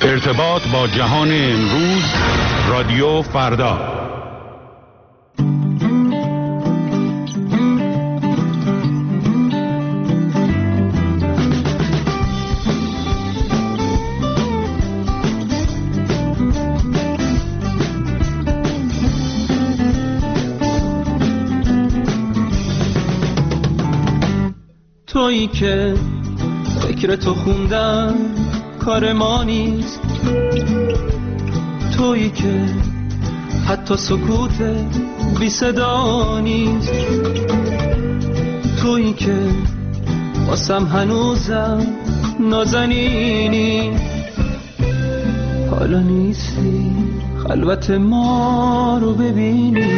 ارتباط با جهان امروز، رادیو فردا. تویی که فکر تو خوندن کار ما نیست، تویی که حتی سکوت بی صدا نیست، تویی که واسم هنوزم نازنینی. حالا نیستی خلوت ما رو ببینی،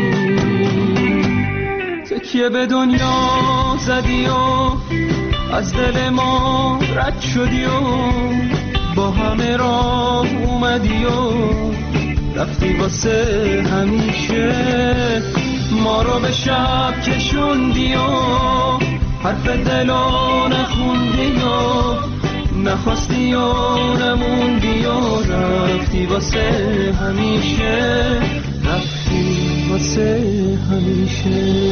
تکیه به دنیا زدی و از دل ما رد شدی و با همه راه اومدی و رفتی واسه همیشه. ما رو به شب کشوندی و حرف دلو نخوندی و نخواستی و نموندی و رفتی واسه همیشه، رفتی واسه همیشه.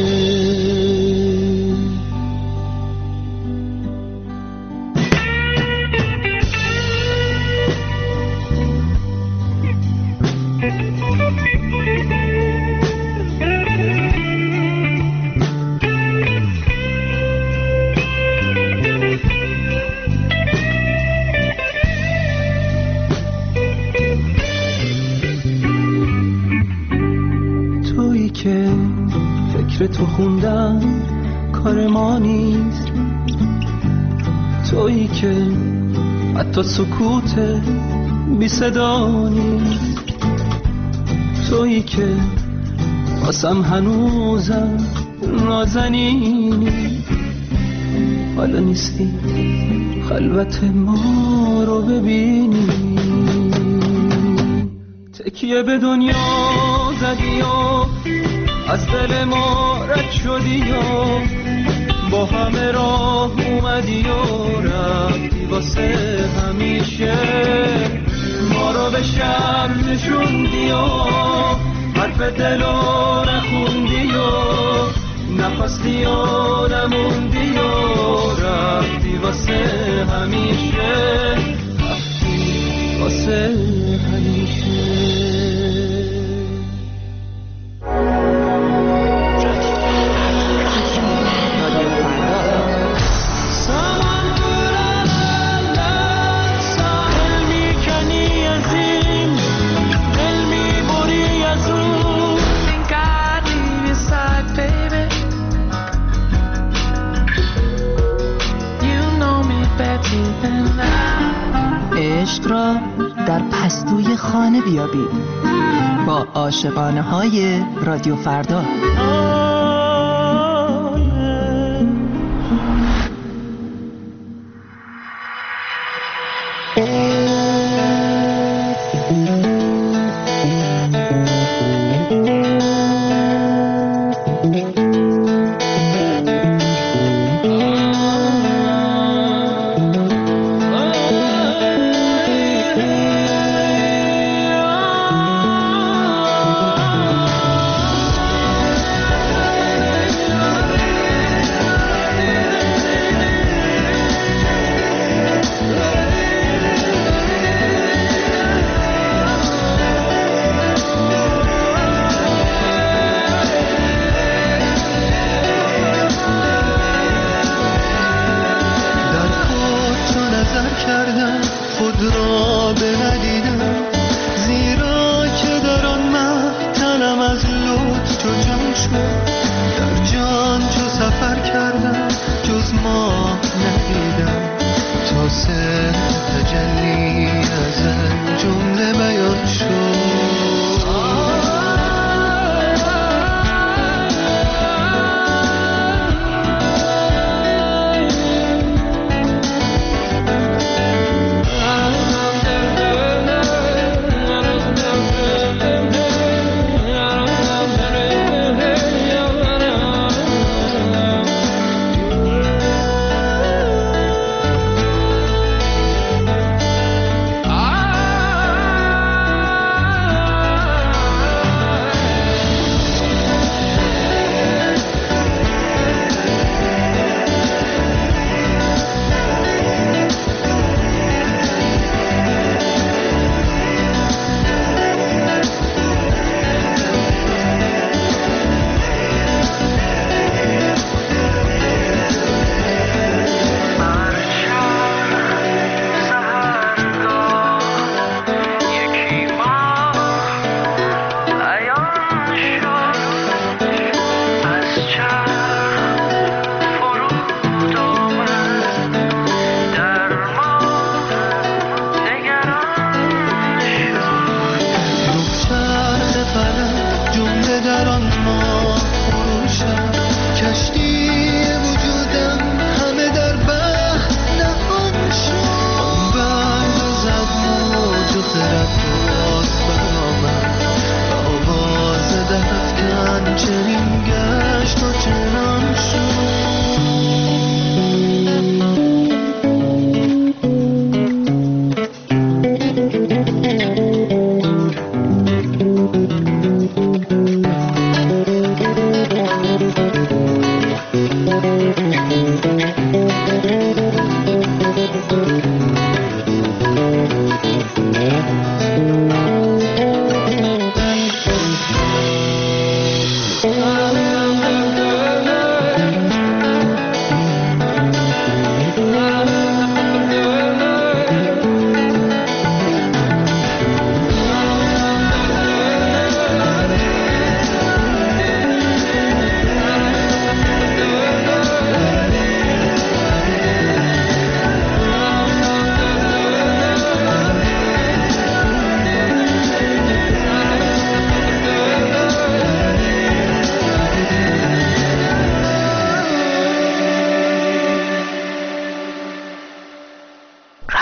فکر تو خوندن کار ما نیست، تویی که حتی سکوت بی صدا نیست، تویی که واسم هنوزم نازنینی. حالا نیستی خلوت ما رو ببینی، تکیه به دنیا زدی و از دل ما رد شدی و با همه راه اومدی و رفتی واسه همیشه. ما رو به شب نشوندی و حرف دلو نخوندی و نخواستی و نموندی و رفتی واسه همیشه، رفتی واسه همیشه. عشق را در پستوی خانه بیابید با عاشقانه های رادیو فردا.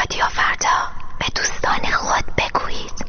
رادیو فردا، به دوستان خود بگویید.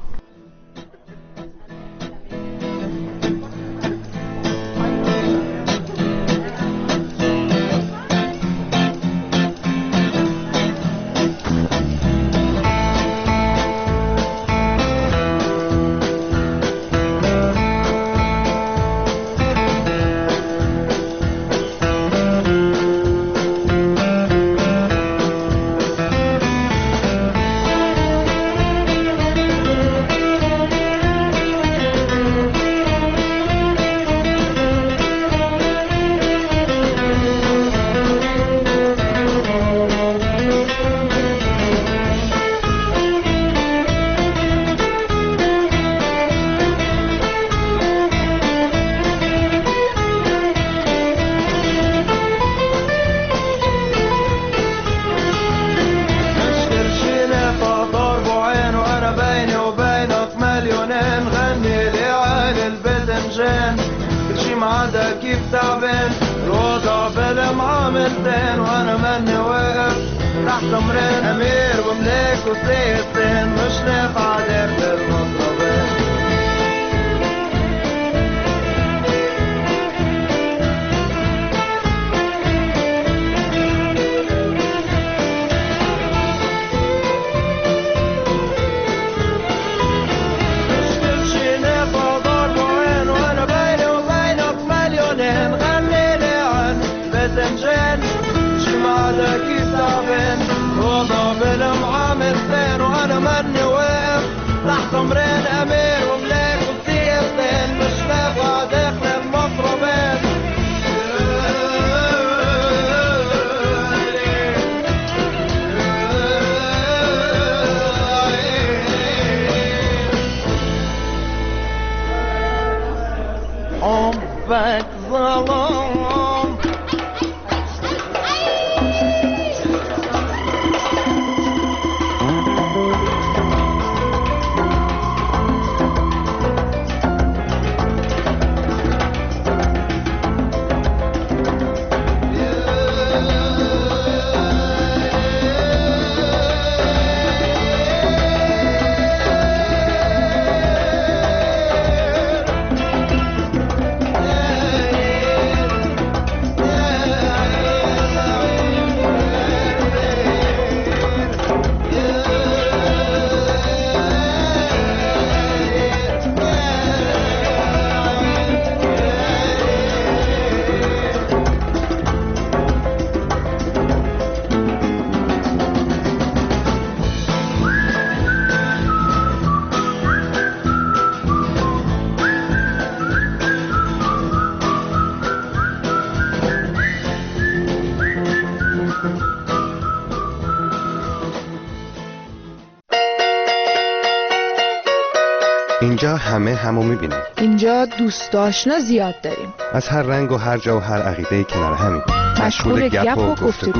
اینجا همه همو میبینیم. اینجا دوست آشنا زیاد داریم. از هر رنگ و هر جا و هر عقیده کنار همیم. مشغول گپ و گفتگو.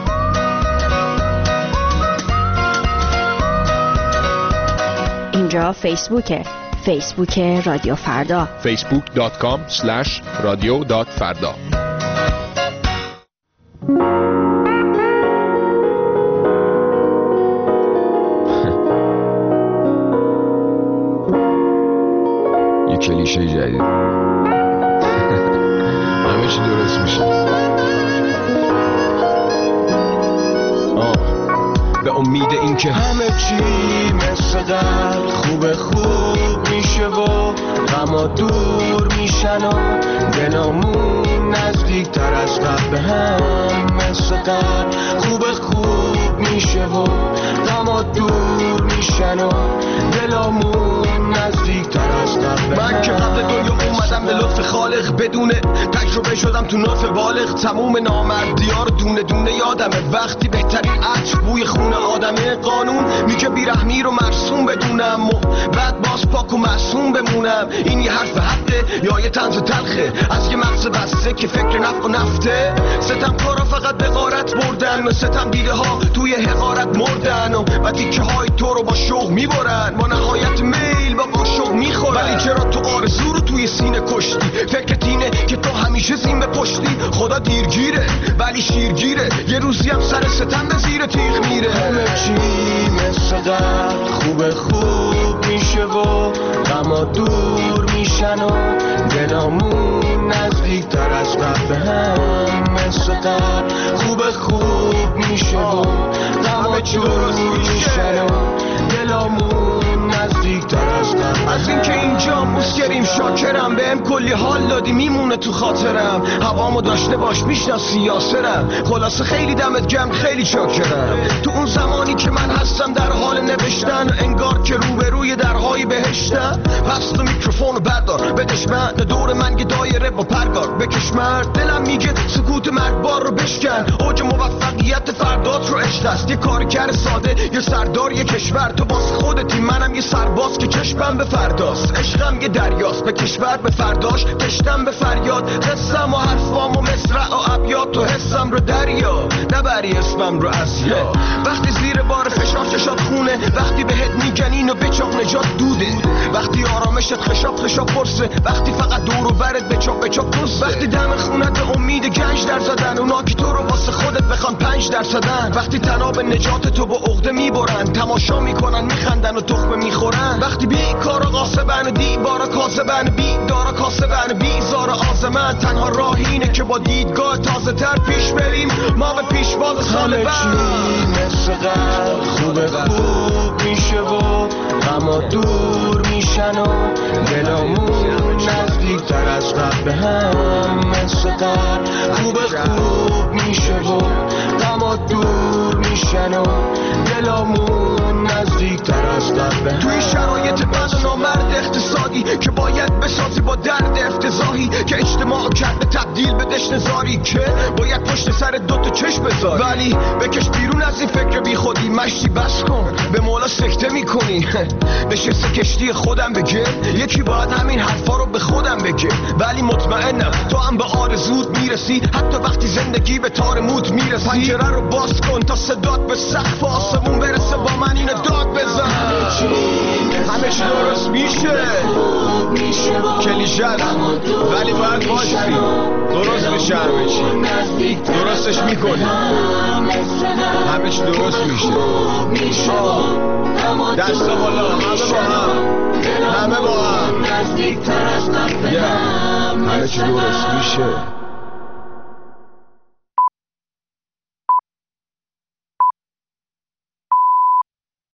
اینجا فیسبوکه. فیسبوک رادیو فردا. facebook.com/radio.farda. کلیشه جدید. همه چی درست میشه. به امید این که همه چی مثل قبل خوب میشه و غما دور میشن و دلامون نزدیک تر از قبل به هم مثل قبل خوب میشه و غما دور میشن و دلامون نزدیک تر از قبل. من که قبل دنیا اومدم به لطف خالق بدون تجربه شدم تو ناف بالغ. تموم نامردی‌ها رو دونه دونه یادمه. وقتی بهترین عطر بوی خون آدمه. قانون میگه بیرحمی رو مرسوم بدونم و بعد باز پاک و معصوم بمونم. این یه حرف حقه یا یه طنز تلخه از یه مغز بسته که فکر نفع و نفته. ستم کارا فقط به غارت بردن و ستم دیده ها توی حقارت مردن و تیکه های تو رو با شوق میبرن. با نهایت میل با قاشق میخورن. ولی چرا تو آرزو رو توی سینه کشتی؟ فکرت اینه که تو همیشه زین به پشتی. خدا دیرگیره ولی شیرگیره. یه روزی هم سر ستم به زیر تیغ میره. همه چی قد خوب میشه و غما دور میشن و دلامون نزدیکتر از قبل هم مثل قد خوب میشه و غما دور میشن و دلامون نزدیکتر از قبل. از اینکه اینجا مسکریم شاکرم، بهم کلی حال دادی میمونه تو خاطرم، هوامو داشته باش میشناسی یاسرم، خلاصه خیلی دمت گرم خیلی شاکرم. تو اون زمانی که من هستم در حال نوشتن، انگار که روبروی درهای بهشتم، پس تو میکروفونو بردار بدش من، دور من یه دایره با پرگار بکش مرد، دلم میگه سکوت مرگبار رو بشکن، اوج موفقیت فردات رو عشق است، یه کارگر ساده یه سردار یه کشور، تو باز خودتی منم یه سرباز که چشمم به فرداست، عشقم یه دریاست به کشور به فرداش، تشتم به فریاد، قصم و حرفام و مصرع و ابیات، تو حسم رو دریا نبری اسمم رو ازیا، وقتی زیر بار فشار چشات خونه، وقتی بهت میگن اینو بچاق نجات دوده، وقتی آرامشت خشاب پرسه، وقتی فقط دور و برت بچاق دوسته، وقتی دم خونت به امید گنج در زدن، اونا که تو رو واسه خودت بخوان 5%، وقتی تناب نجات تو با عقده میبرن، تماشا میکنن میخندن و تخمه میخورن، وقتی بیکارا قاسبن و دیوارا کاسبن، بیدارا کاسبن بیزار آزمن، تنها راه اینه که با دیدگاه تازه تر پیش بریم، ما به پیشواز سال بعد مثل قد خوب میشه و غما دور میشن و دلامون نزدیکتر از قبل هم مثل قد خوب میشه و غما دور میشن و دلامون نزدیکتر از قبل. توی شرایط بد و نامرد اقتصادی که باید بسازی با درد افتضاحی که اجتماع کرده تبدیل به دشنزاری، که باید پشت سر دوتا چشم بذاری، ولی بکش بیرون از این فکر بی خودی، مشتی بس کن به مولا سکته میکنی، نشسته کشتی خودم بگه، یکی باید همین حرفا رو به خودم بگه، ولی مطمئنم تو هم به آرزوت میرسی، حتی وقتی زندگی به تار موت میرسی، پنجره رو باز کن تا صدات به سقف آسمون برسه، با من اینو داد بزن، همه چی درست میشه، کلیشه ولی باید باشی، درست میشه، همه چی درستش میکنی، همه چی درست میشه، دست بالا همه با هم همه چی درست میشه.